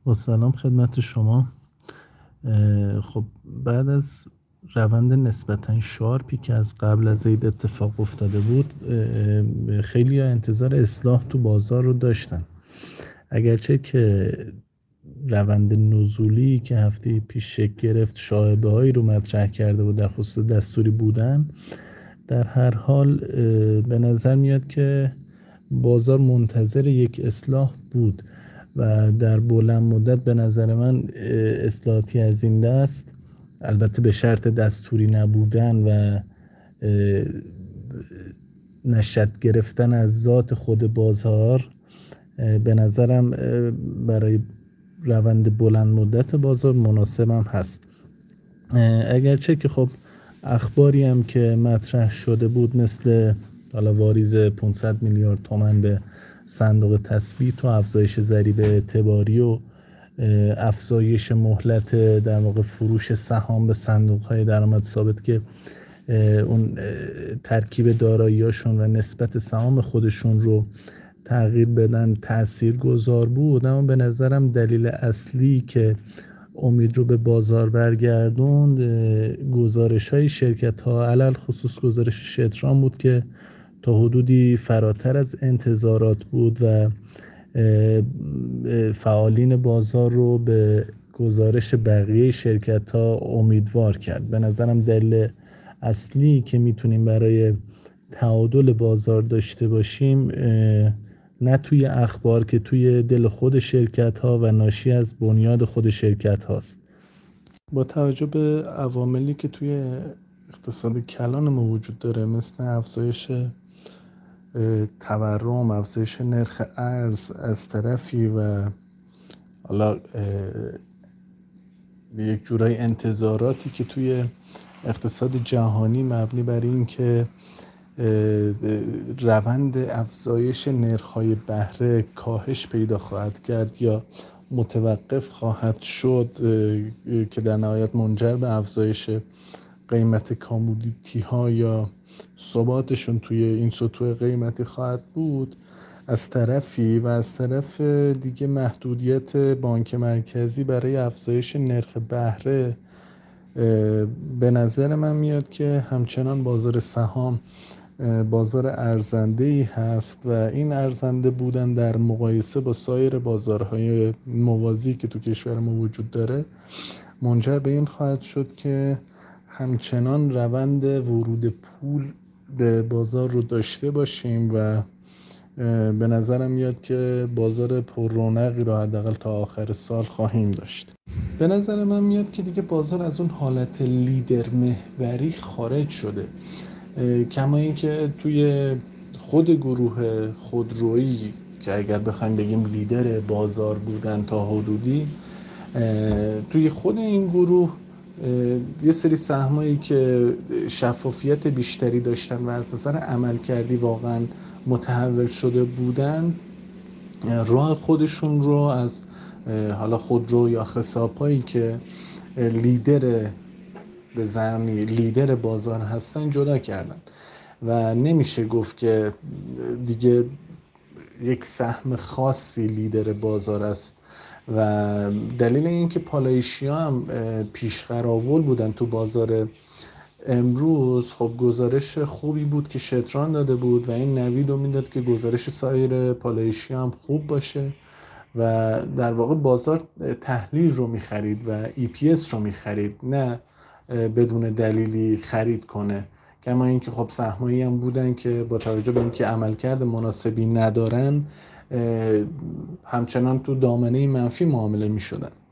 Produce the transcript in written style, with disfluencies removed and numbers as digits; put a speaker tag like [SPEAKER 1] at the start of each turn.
[SPEAKER 1] با سلام خدمت شما. خب بعد از روند نسبتا شارپی که از قبل از عید اتفاق افتاده بود، خیلی انتظار اصلاح تو بازار رو داشتن، اگرچه که روند نزولی که هفته پیش شکل گرفت شایبه هایی رو مطرح کرده و در خصوص دستوری بودن. در هر حال به نظر میاد که بازار منتظر یک اصلاح بود و در بلند مدت به نظر من اصلاحاتی از این دست، البته به شرط دستوری نبودن و نشأت گرفتن از ذات خود بازار، به نظرم برای روند بلند مدت بازار مناسبم هست. اگرچه که خب اخباری هم که مطرح شده بود، مثل حالا واریز 500 میلیارد تومان به صندوق تثبیت و افزایش ضریب اعتباری و افزایش مهلت در واقع فروش سهام به صندوق‌های درآمد ثابت که اون ترکیب دارایی‌هاشون و نسبت سهام خودشون رو تغییر بدن تاثیرگذار بود. اما به نظرم دلیل اصلی که امید رو به بازار برگردوند گزارش‌های شرکت‌ها، علل خصوص گزارش شتران بود که تا حدودی فراتر از انتظارات بود و فعالین بازار رو به گزارش بقیه شرکت‌ها امیدوار کرد. به نظرم دلیل اصلی که میتونیم برای تعادل بازار داشته باشیم نه توی اخبار که توی دل خود شرکت‌ها و ناشی از بنیاد خود شرکت هاست. با توجه به عواملی که توی اقتصاد کلان ما وجود داره، مثل افزایش تورم، افزایش نرخ ارز از طرفی و حالا یک جورای انتظاراتی که توی اقتصاد جهانی مبنی بر این که روند افزایش نرخ‌های بهره کاهش پیدا خواهد کرد یا متوقف خواهد شد، که در نهایت منجر به افزایش قیمت کامودیتی ها یا ثباتشون توی این سطوح قیمتی خواهد بود از طرفی، و از طرف دیگه محدودیت بانک مرکزی برای افزایش نرخ بهره، به نظر من میاد که همچنان بازار سهام بازار ارزنده‌ای هست و این ارزنده بودن در مقایسه با سایر بازارهای موازی که تو کشور ما وجود داره منجر به این خواهد شد که همچنان روند ورود پول به بازار رو داشته باشیم و به نظرم میاد که بازار پر رونقی رو حداقل تا آخر سال خواهیم داشت. به نظر من میاد که دیگه بازار از اون حالت لیدر محوری خارج شده، کما اینکه توی خود گروه خودرویی که اگر بخوایم بگیم لیدر بازار بودن تا حدودی، توی خود این گروه یه سری سهمایی که شفافیت بیشتری داشتن و از نظر عملکردی واقعا متحول شده بودن، راه خودشون رو از حالا خودرو یا خساب‌هایی که لیدر بازار هستن جدا کردن و نمیشه گفت که دیگه یک سهم خاصی لیدر بازار است. و دلیل این که پالایشی‌ها هم پیشقراول بودن تو بازار امروز، خب گزارش خوبی بود که شتران داده بود و این نوید رو میداد که گزارش سایر پالایشی‌ها هم خوب باشه و در واقع بازار تحلیل رو می‌خرید و EPS رو می‌خرید، نه بدون دلیلی خرید کنه. کما اینکه خب سهمایی هم بودن که با توجه به اینکه عملکرد مناسبی ندارن همچنان تو دامنه منفی معامله می‌شدن.